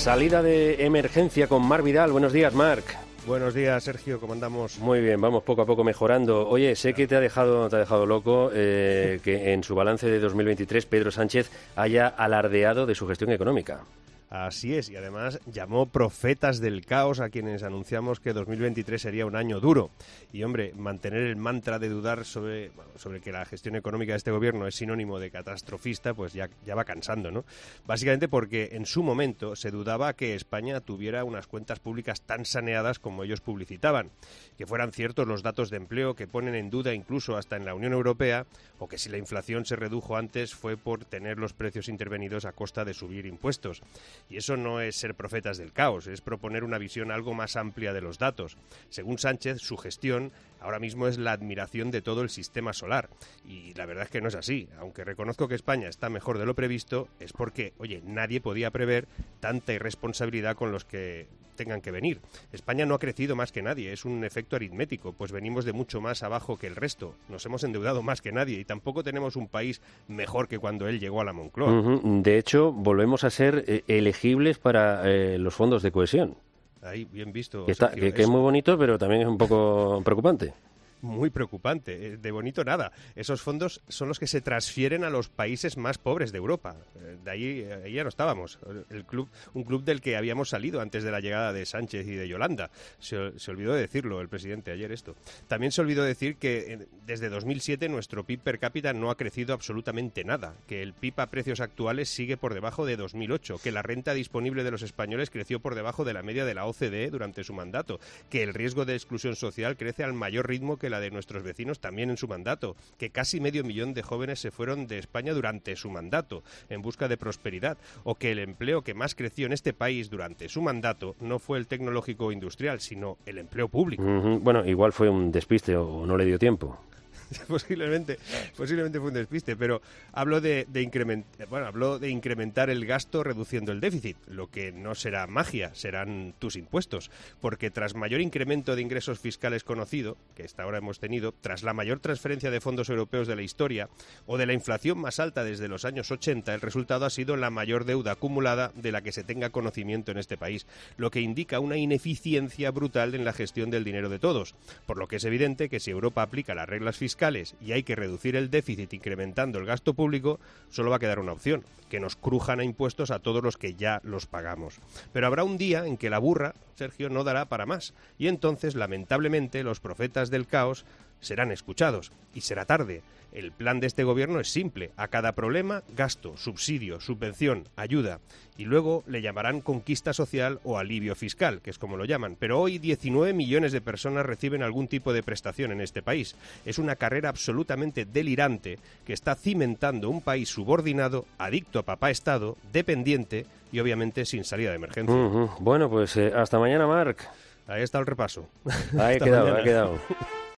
Salida de emergencia con Marc Vidal. Buenos días, Marc. Buenos días, Sergio, ¿cómo andamos? Muy bien, vamos poco a poco mejorando. Oye, sé que te ha dejado loco que en su balance de 2023 Pedro Sánchez haya alardeado de su gestión económica. Así es, y además llamó profetas del caos a quienes anunciamos que 2023 sería un año duro. Y, hombre, mantener el mantra de dudar sobre que la gestión económica de este gobierno es sinónimo de catastrofista, pues ya va cansando, ¿no? Básicamente porque en su momento se dudaba que España tuviera unas cuentas públicas tan saneadas como ellos publicitaban, que fueran ciertos los datos de empleo que ponen en duda incluso hasta en la Unión Europea, o que si la inflación se redujo antes fue por tener los precios intervenidos a costa de subir impuestos. Y eso no es ser profetas del caos, es proponer una visión algo más amplia de los datos. Según Sánchez, su gestión ahora mismo es la admiración de todo el sistema solar. Y la verdad es que no es así. Aunque reconozco que España está mejor de lo previsto, es porque, oye, nadie podía prever tanta irresponsabilidad con los que tengan que venir. España no ha crecido más que nadie, es un efecto aritmético, pues venimos de mucho más abajo que el resto. Nos hemos endeudado más que nadie y tampoco tenemos un país mejor que cuando él llegó a la Moncloa. De hecho, volvemos a ser elegibles para los fondos de cohesión. Ahí, bien visto. Que es muy bonito, pero también es un poco preocupante. Muy preocupante, de bonito nada. Esos fondos son los que se transfieren a los países más pobres de Europa. De ahí ya no estábamos. Un club del que habíamos salido antes de la llegada de Sánchez y de Yolanda. Se olvidó de decirlo el presidente ayer esto. También se olvidó decir que desde 2007 nuestro PIB per cápita no ha crecido absolutamente nada, que el PIB a precios actuales sigue por debajo de 2008, que la renta disponible de los españoles creció por debajo de la media de la OCDE durante su mandato, que el riesgo de exclusión social crece al mayor ritmo que la de nuestros vecinos también en su mandato, que casi 500.000 de jóvenes se fueron de España durante su mandato en busca de prosperidad, o que el empleo que más creció en este país durante su mandato no fue el tecnológico sino el empleo público. Bueno, igual fue un despiste o no le dio tiempo. Posiblemente fue un despiste, pero habló de incrementar el gasto reduciendo el déficit, lo que no será magia, serán tus impuestos, porque tras mayor incremento de ingresos fiscales conocido, que hasta ahora hemos tenido, tras la mayor transferencia de fondos europeos de la historia, o de la inflación más alta desde los años 80, el resultado ha sido la mayor deuda acumulada de la que se tenga conocimiento en este país, lo que indica una ineficiencia brutal en la gestión del dinero de todos, por lo que es evidente que si Europa aplica las reglas fiscales y hay que reducir el déficit incrementando el gasto público, solo va a quedar una opción, que nos crujan a impuestos a todos los que ya los pagamos. Pero habrá un día en que la burra, Sergio, no dará para más, y entonces, lamentablemente, los profetas del caos serán escuchados, y será tarde. El plan de este gobierno es simple. A cada problema, gasto, subsidio, subvención, ayuda. Y luego le llamarán conquista social o alivio fiscal, que es como lo llaman. Pero hoy 19 millones de personas reciben algún tipo de prestación en este país. Es una carrera absolutamente delirante que está cimentando un país subordinado, adicto a papá Estado, dependiente y obviamente sin salida de emergencia. Bueno, pues hasta mañana, Marc. Ahí está el repaso. Ahí ha quedado.